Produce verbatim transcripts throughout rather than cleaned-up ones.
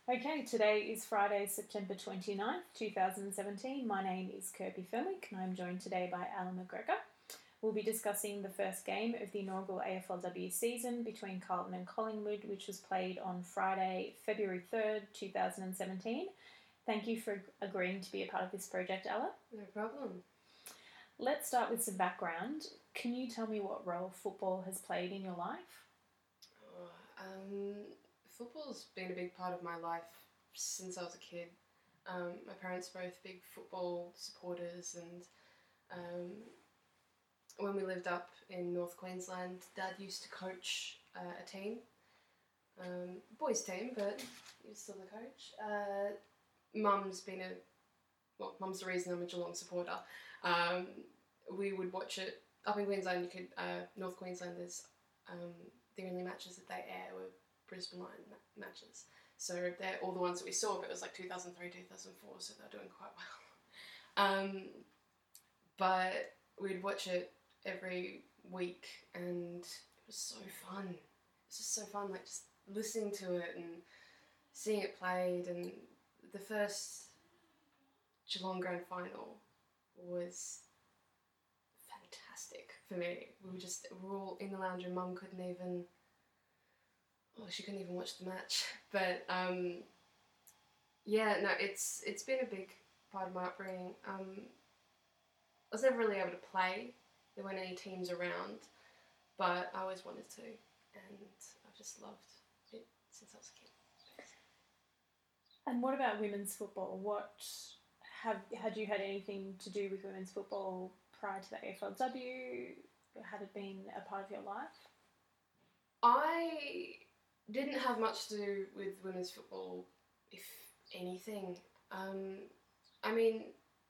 Okay, today is Friday, September twenty-ninth, twenty seventeen. My name is Kirby Fenwick and I'm joined today by Alan McGregor. We'll be discussing the first game of the inaugural A F L W season between Carlton and Collingwood, which was played on Friday, February third, twenty seventeen. Thank you for agreeing to be a part of this project, Ella. No problem. Let's start with some background. Can you tell me what role football has played in your life? Oh, um, football's been a big part of my life since I was a kid. Um, my parents are both big football supporters, and um, when we lived up in North Queensland, Dad used to coach uh, a team, um, boys team, but he was still the coach. Uh, Mum's been a, well, Mum's the reason I'm a Geelong supporter. Um, we would watch it up in Queensland. You could uh, North Queenslanders. Um, the only matches that they air were Brisbane Lion ma- matches. So they're all the ones that we saw. But it was like two thousand three, two thousand four, so they're doing quite well. Um, but we'd watch it every week, and it was so fun. It was just so fun, like just listening to it and seeing it played. And the first Geelong Grand Final was fantastic for me. We were just we were all in the lounge, and Mum couldn't even. Oh, she couldn't even watch the match. But um, yeah, no, it's it's been a big part of my upbringing. Um, I was never really able to play. There weren't any teams around, but I always wanted to, and I've just loved it since I was a kid. And what about women's football? What have had you had anything to do with women's football prior to the A F L W? Had it been a part of your life? I didn't have much to do with women's football, if anything. Um, I mean,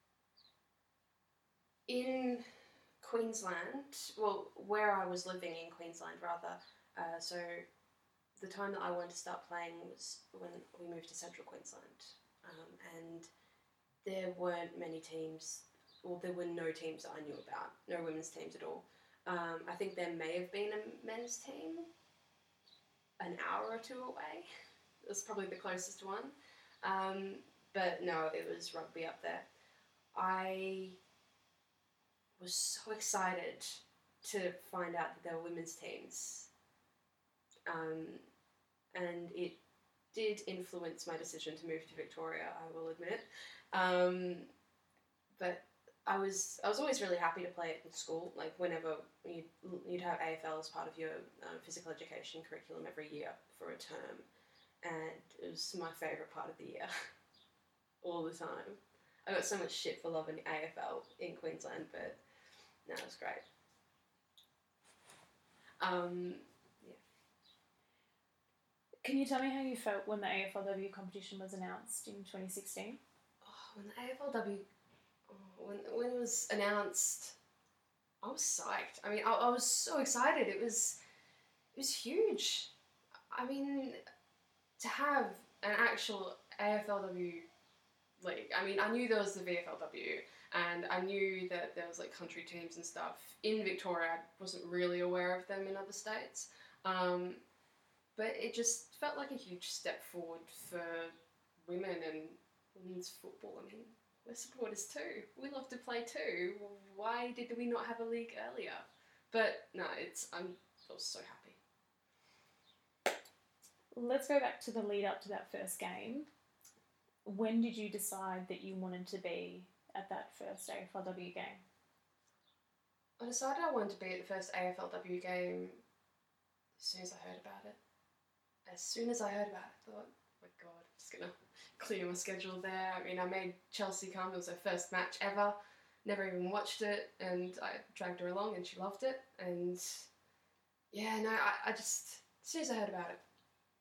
in Queensland, well, where I was living in Queensland rather, uh, so the time that I wanted to start playing was when we moved to Central Queensland, um, and there weren't many teams, well, there were no teams that I knew about, no women's teams at all. Um, I think there may have been a men's team an hour or two away. It was probably the closest one. Um, but no, it was rugby up there. I was so excited to find out that there were women's teams. Um, and it did influence my decision to move to Victoria, I will admit. Um, but I was I was always really happy to play it in school. Like whenever you'd, you'd have A F L as part of your uh, physical education curriculum every year for a term, and it was my favourite part of the year, all the time. I got so much shit for loving A F L in Queensland, but no, it was great. Um, yeah. Can you tell me how you felt when the A F L W competition was announced in twenty sixteen? Oh, when the A F L W When when it was announced, I was psyched. I mean, I, I was so excited. It was it was huge. I mean, to have an actual A F L W league. I mean, I knew there was the V F L W, and I knew that there was like country teams and stuff in Victoria. I wasn't really aware of them in other states, um, but it just felt like a huge step forward for women and women's football. I mean, we're supporters too. We love to play too. Why did we not have a league earlier? But no, it's I'm I was so happy. Let's go back to the lead up to that first game. When did you decide that you wanted to be at that first A F L W game? I decided I wanted to be at the first A F L W game as soon as I heard about it. As soon as I heard about it, I thought, oh my god, I'm just gonna clear my schedule there. I mean, I made Chelsea come. It was her first match ever. Never even watched it, and I dragged her along, and she loved it. And yeah, no, I, I just as soon as I heard about it.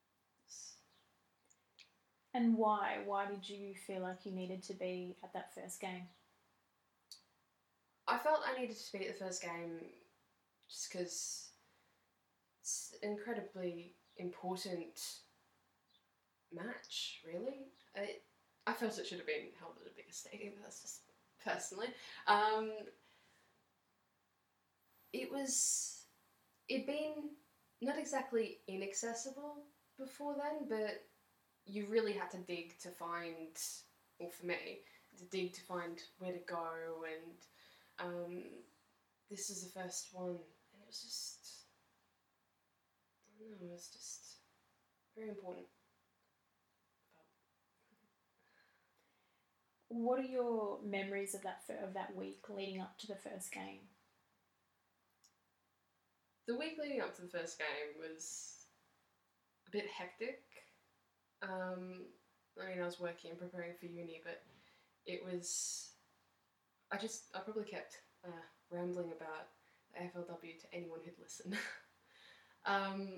And why? Why did you feel like you needed to be at that first game? I felt I needed to be at the first game just because it's an incredibly important match, really. I, I felt it should have been held at a bigger stadium, but that's just personally. Um, it was, it'd been not exactly inaccessible before then, but you really had to dig to find, or for me, to dig to find where to go, and um, this is the first one, and it was just, I don't know, it was just very important. What are your memories of that of that week leading up to the first game? The week leading up to the first game was a bit hectic. Um, I mean, I was working and preparing for uni, but it was, I just, I probably kept uh, rambling about the A F L W to anyone who'd listen. um,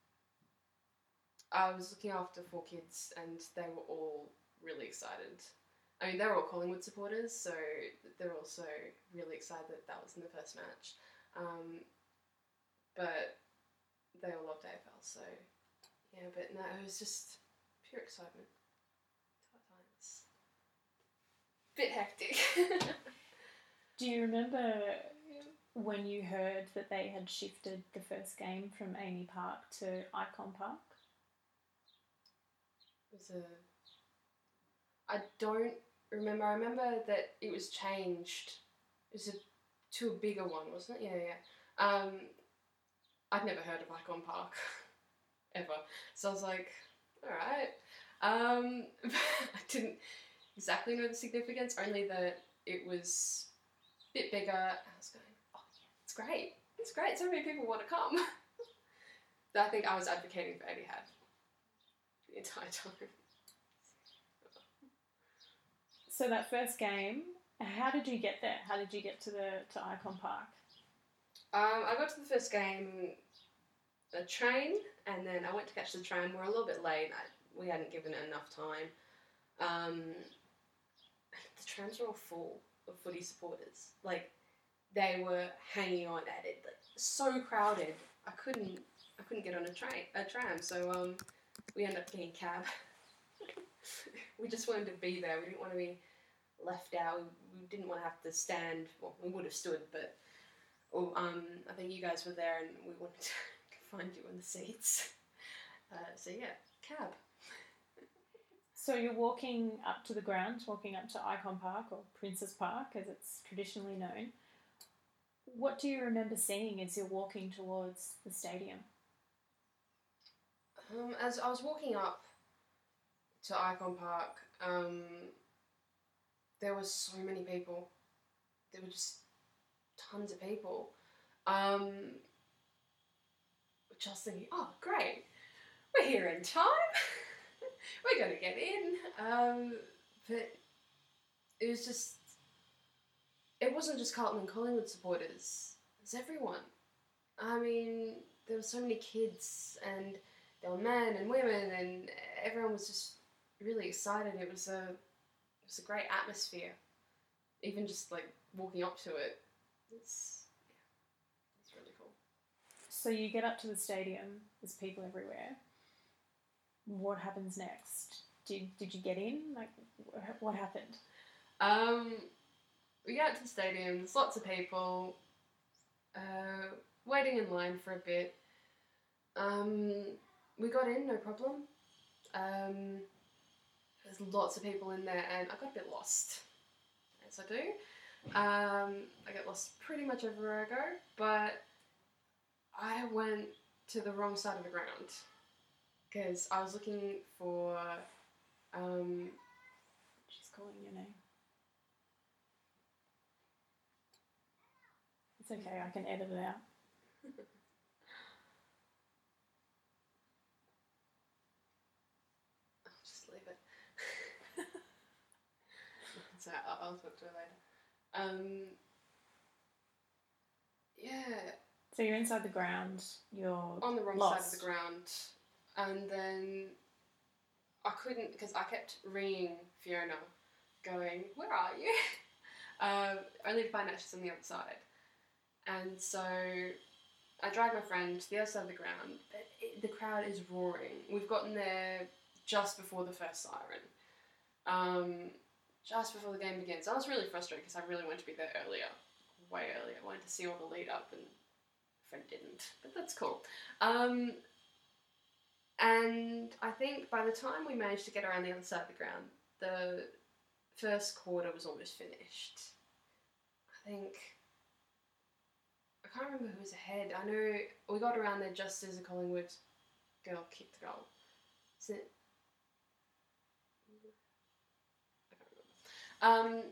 I was looking after four kids, and they were all really excited. I mean, they're all Collingwood supporters, so they're also really excited that that was in the first match. Um, but they all loved A F L, so yeah, but no, it was just pure excitement. Times. Bit hectic. Do you remember when you heard that they had shifted the first game from Amy Park to Icon Park? It was a... I don't remember. I remember that it was changed. It was a, to a bigger one, wasn't it? Yeah, yeah. Um, I'd never heard of Icon Park, ever. So I was like, alright. Um, I didn't exactly know the significance, only that it was a bit bigger. I was going, oh yeah, it's great. It's great, so many people want to come. I think I was advocating for Etihad the entire time. So that first game, how did you get there? How did you get to the to Icon Park? Um, I got to the first game, a train, and then I went to catch the tram. We were a little bit late. I, we hadn't given it enough time. Um, the trams were all full of footy supporters. Like, they were hanging on at it. Like, so crowded. I couldn't. I couldn't get on a train, a tram. So um, we ended up getting a cab. We just wanted to be there. We didn't want to be left out. We, we didn't want to have to stand. Well, we would have stood, but oh, um, I think you guys were there, and we wanted to find you in the seats. Uh, so yeah, cab. So you're walking up to the ground, walking up to Icon Park, or Princes Park as it's traditionally known. What do you remember seeing as you're walking towards the stadium? Um, as I was walking up to Icon Park, um, there was so many people. There were just tons of people. Um, which I was thinking, oh great, we're here in time. We're going to get in. Um, but it was just, it wasn't just Carlton and Collingwood supporters. It was everyone. I mean, there were so many kids, and there were men and women, and everyone was just really excited. It was a, it was a great atmosphere. Even just like walking up to it, it's, yeah, it's really cool. So you get up to the stadium, there's people everywhere. What happens next? Did did you get in? Like, what happened? Um, we get to the stadium, there's lots of people, uh, waiting in line for a bit. Um, we got in, no problem. Um, there's lots of people in there, and I got a bit lost, as I do. Um, I get lost pretty much everywhere I go, but I went to the wrong side of the ground, because I was looking for, um... She's calling your name. It's okay, I can edit it out. I'll just leave it. So I'll, I'll talk to her later. Um, yeah. So you're inside the ground, you're on the wrong lost. side of the ground, and then I couldn't, because I kept ringing Fiona, going, where are you? um, only to find out she's on the other side. And so I dragged my friend to the other side of the ground, but it, the crowd is roaring. We've gotten there just before the first siren, um, just before the game begins. I was really frustrated because I really wanted to be there earlier, way earlier. I wanted to see all the lead up, and my friend didn't, but that's cool. Um, And I think by the time we managed to get around the other side of the ground, the first quarter was almost finished. I think... I can't remember who was ahead. I know we got around there just as a Collingwood girl kicked the goal. Is it? I can't remember. Um,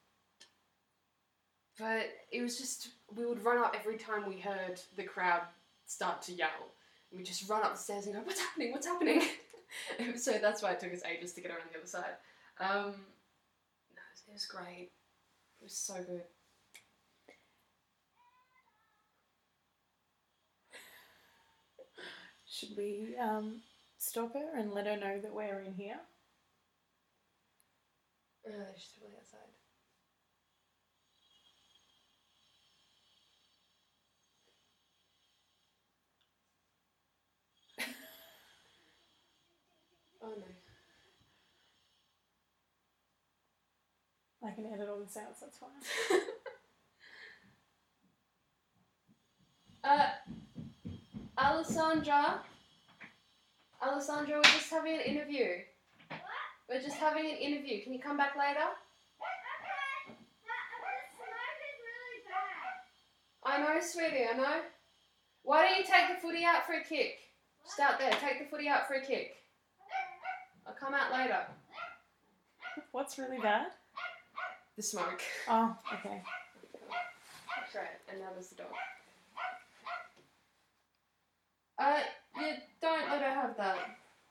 but it was just, we would run up every time we heard the crowd start to yell. We'd just run up the stairs and go, what's happening, what's happening? So that's why it took us ages to get around the other side. Um, no, it was, it was great. It was so good. Should we um, stop her and let her know that we're in here? Oh, they're just really outside. Oh no. I can edit all this out, so that's fine. uh, Alessandra? Alessandra, we're just having an interview. What? We're just having an interview. Can you come back later? Okay. The smoke is really bad. I know, sweetie, I know. Why don't you take the footy out for a kick? Just out there, take the footy out for a kick. I'll come out later. What's really bad? The smoke. Oh, okay. That's right, and that was the dog. Uh, you don't let her have that.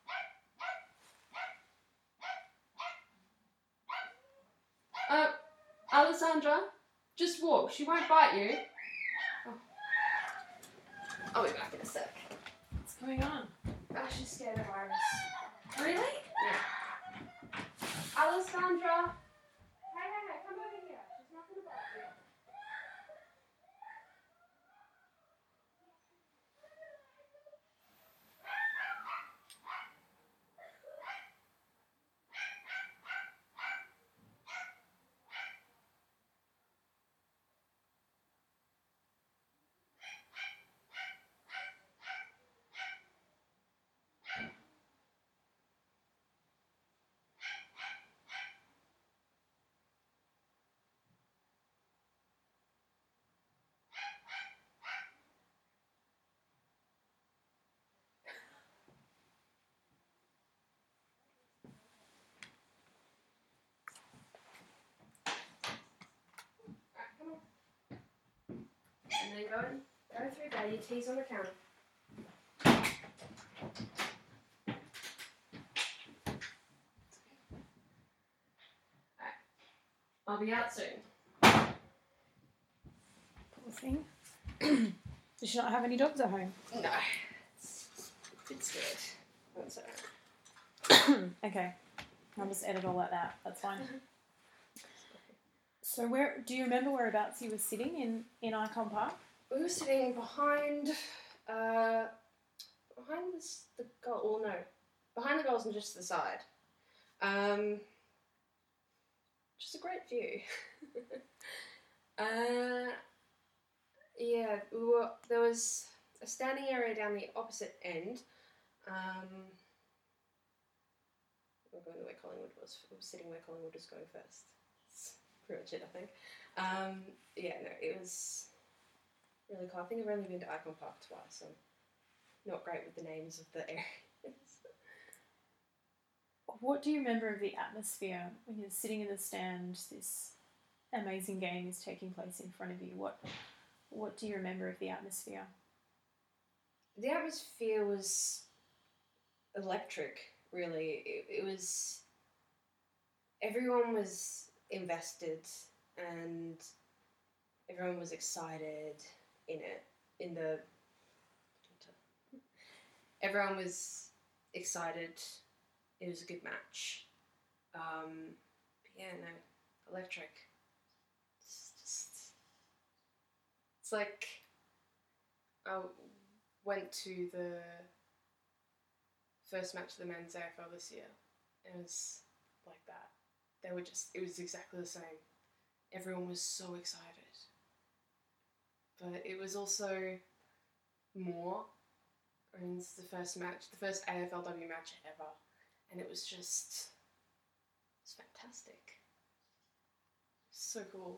Uh, Alessandra, just walk. She won't bite you. Oh. I'll be back in a sec. What's going on? Oh, she's scared of Iris. Really? Yeah. Alessandra. Hey, hey, hey, come over here. She's not gonna bite you. And then go and go through there. Your tea's on the counter. Alright. I'll be out soon. Poor thing. Does she not have any dogs at home? No. It's a bit scared. That's alright. Okay. I'll just edit all that out. That's fine. So where do you remember whereabouts you were sitting in, in Icon Park? We were sitting behind, uh, behind this, the goal, well no, behind the goals and just to the side. Um, just a great view. uh, yeah, we were, there was a standing area down the opposite end. Um, we're going the way Collingwood was, we were sitting where Collingwood was going first. That's pretty much it, I think. Um, yeah, no, it was really cool. I think I've only been to Icon Park twice, so I'm not great with the names of the areas. What do you remember of the atmosphere when you're sitting in the stand, this amazing game is taking place in front of you? What what do you remember of the atmosphere? The atmosphere was electric, really. It, it was... Everyone was invested and everyone was excited in it. In the... Everyone was excited. It was a good match. Um, but yeah, no, electric. It's just... It's like... I went to the first match of the men's A F L this year. It was like that. They were just... It was exactly the same. Everyone was so excited. But it was also more... I mean, this is the first match, the first A F L W match ever, and it was just, it was fantastic. So cool.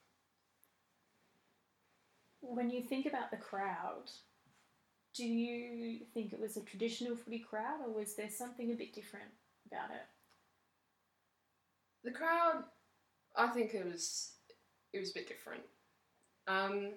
When you think about the crowd, do you think it was a traditional footy crowd, or was there something a bit different about it? The crowd, I think it was, it was a bit different. Um,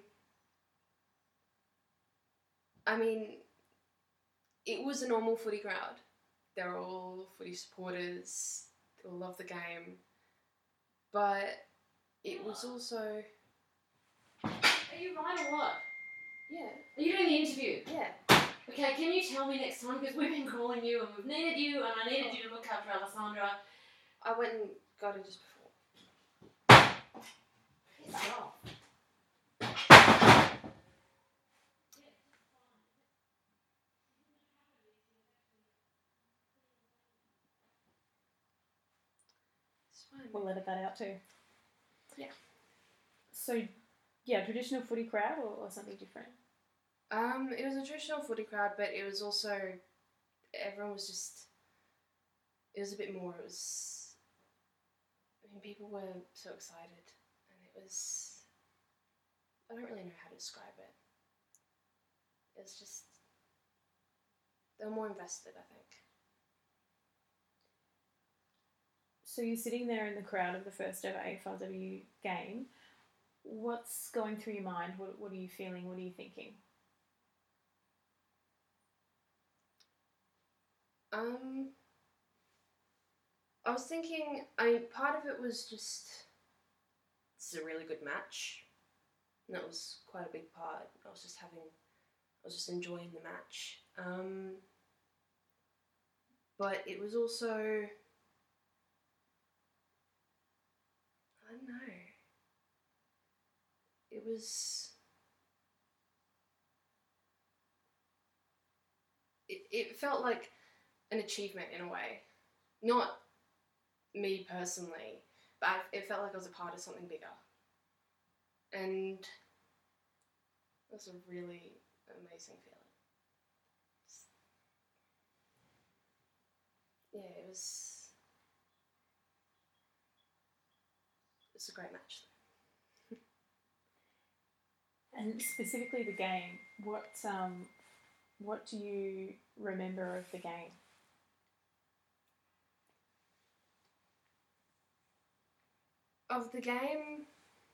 I mean, it was a normal footy crowd. They're all footy supporters. They all love the game. But it was also... Are you right or what? Yeah. Are you doing the interview? Yeah. Okay, can you tell me next time, because we've been calling you and we've needed you and I needed you to look after Alessandra. I went and got it just before. Piss off. It's fine. We'll edit that out too. Yeah. So, yeah, traditional footy crowd or, or something different? Um, it was a traditional footy crowd, but it was also, everyone was just, it was a bit more, it was, I mean, people were so excited, and it was, I don't really know how to describe it. It was just, they were more invested, I think. So you're sitting there in the crowd of the first ever A F L W game. What's going through your mind? What, what are you feeling? What are you thinking? Um, I was thinking, I mean, part of it was just, this is a really good match. And that was quite a big part. I was just having, I was just enjoying the match. Um, but it was also, I don't know, it was, it, it felt like an achievement in a way. Not me personally, but I, it felt like I was a part of something bigger. And it was a really amazing feeling. It's, yeah, it was, it was a great match. And specifically the game, what um, what do you remember of the game? Of the game,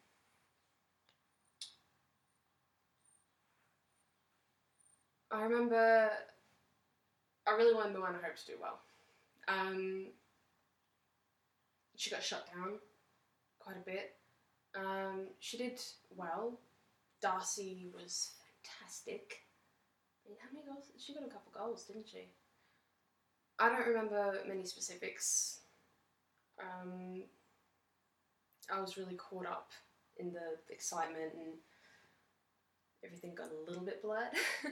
I remember I really wanted Moana Hope to do well. Um, she got shut down quite a bit. Um, she did well. Darcy was fantastic. I mean, how many goals? She got a couple goals, didn't she? I don't remember many specifics. Um, I was really caught up in the excitement and everything got a little bit blurred.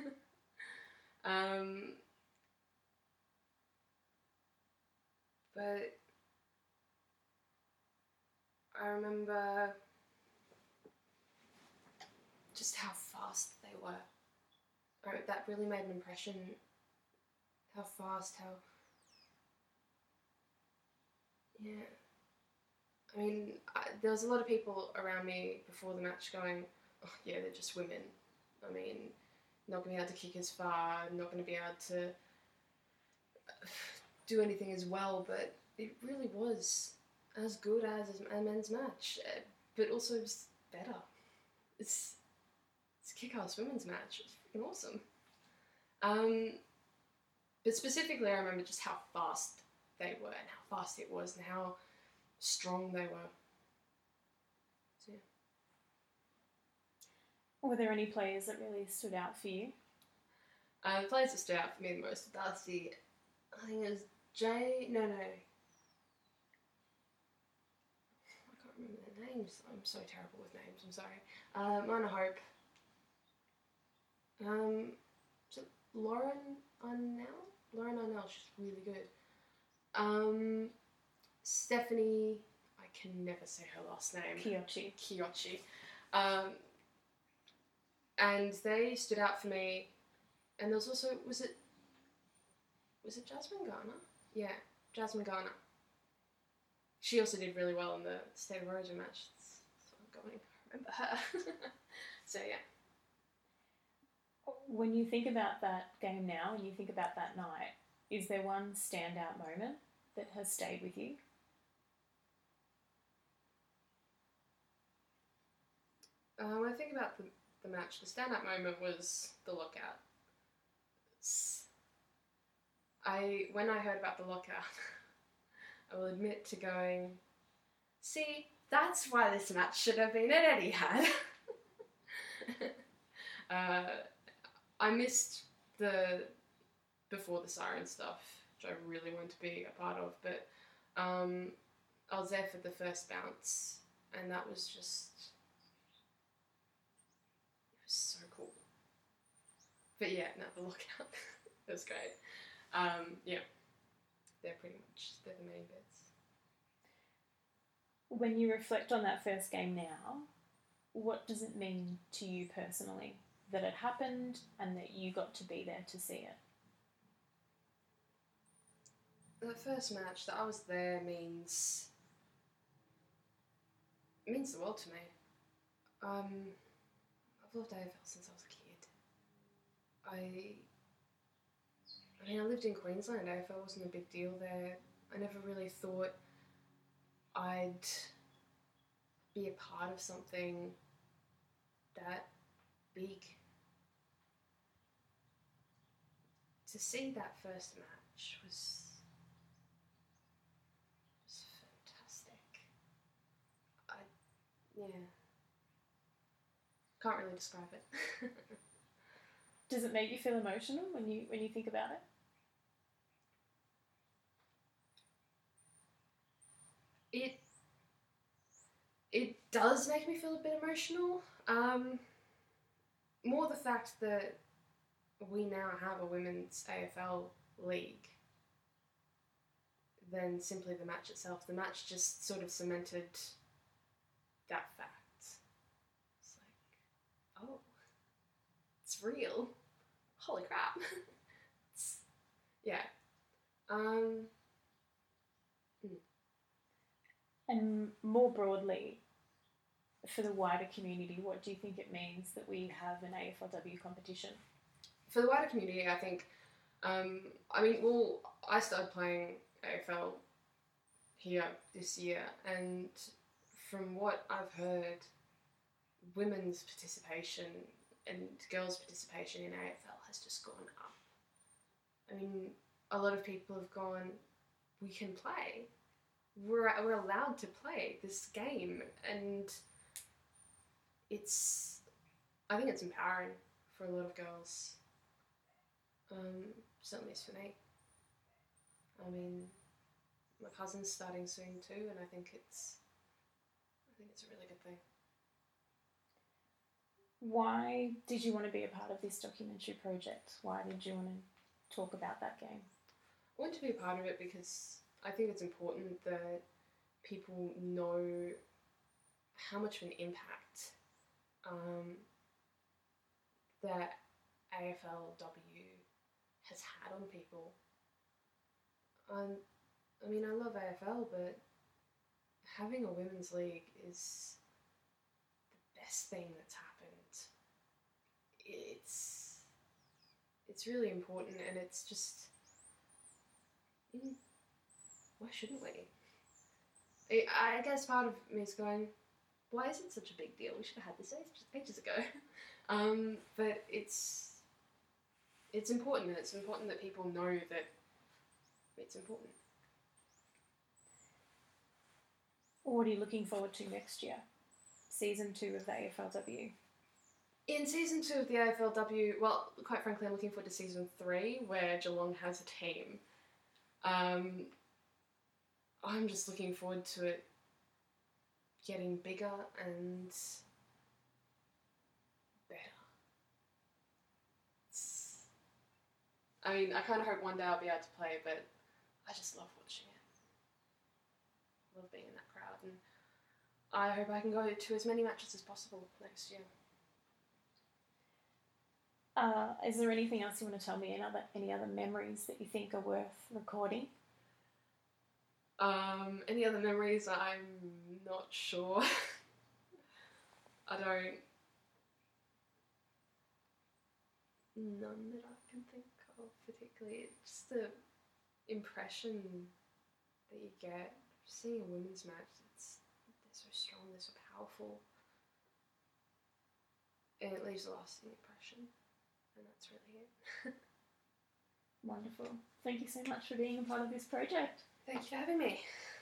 um, but I remember just how fast they were. I, that really made an impression. How fast, how... Yeah. I mean, I, there was a lot of people around me before the match going, oh, yeah, they're just women. I mean, not going to be able to kick as far, not going to be able to do anything as well, but it really was as good as a men's match, uh, but also just better. It's, it's a kick-ass women's match. It was freaking awesome. Um, but specifically, I remember just how fast they were and how fast it was and how strong they were. So, yeah. Were there any players that really stood out for you? Uh, the players that stood out for me the most, Darcy, I think it was Jay, no, no. I can't remember their names. I'm so terrible with names, I'm sorry. Uh, Moana Hope. Um, is it Lauren Arnell? Lauren Arnell, she's really good. Um, Stephanie, I can never say her last name. Kiyochi. Kiyochi. Um, and they stood out for me and there was also, was it, was it Jasmine Garner? Yeah, Jasmine Garner. She also did really well in the State of Origin match. That's, that's what I'm going. I remember her. So yeah. When you think about that game now and you think about that night, is there one standout moment that has stayed with you? Uh, when I think about the, the match, the standout moment was the lockout. It's, I when I heard about the lockout, I will admit to going, see, that's why this match should have been at Etihad. uh, I missed the before the siren stuff, which I really wanted to be a part of, but um, I was there for the first bounce, and that was just, it was so cool. But yeah, no, the lockout, it was great. Um, yeah, they're pretty much, they're the main bits. When you reflect on that first game now, what does it mean to you personally that it happened and that you got to be there to see it? The first match that I was there means it means the world to me. Um, I've loved A F L since I was a kid. I, I mean, I lived in Queensland. A F L wasn't a big deal there. I never really thought I'd be a part of something that big. To see that first match was was fantastic. I, yeah, can't really describe it. Does it make you feel emotional when you when you think about it? It it does make me feel a bit emotional. Um, more the fact that we now have a women's A F L league than simply the match itself. The match just sort of cemented that fact. It's like, oh, it's real. Holy crap. It's, yeah. Um, mm. And more broadly, for the wider community, what do you think it means that we have an A F L W competition? For the wider community, I think, um, I mean, well, I started playing A F L here this year, and from what I've heard, women's participation and girls' participation in A F L has just gone up. I mean, a lot of people have gone, we can play. We're, we're allowed to play this game, and it's, I think it's empowering for a lot of girls. Um, certainly is for me. I mean, my cousin's starting soon too, and I think it's, I think it's a really good thing. Why did you want to be a part of this documentary project? Why did you want to talk about that game? I want to be a part of it because I think it's important that people know how much of an impact um, that A F L W has had on people. Um, I mean, I love A F L, but having a women's league is the best thing that's happened. It's it's really important, and it's just, mm, why shouldn't we? I, I guess part of me is going, why is it such a big deal? We should have had this ages ago. um, but it's it's important, and it's important that people know that it's important. What are you looking forward to next year? Season two of the A F L W. In season two of the A F L W, well, quite frankly, I'm looking forward to season three, where Geelong has a team. Um, I'm just looking forward to it getting bigger and better. It's, I mean, I kind of hope one day I'll be able to play, but I just love watching it. Love being in that crowd, and I hope I can go to as many matches as possible next year. Uh, is there anything else you want to tell me? Any other, any other memories that you think are worth recording? Um, any other memories? I'm not sure. I don't. None that I can think of particularly. It's just the impression that you get seeing a women's match. It's they're so strong, they're so powerful, and it leaves a lasting impression. And that's really it. Wonderful. Thank you so much for being a part of this project. Thank you for having me.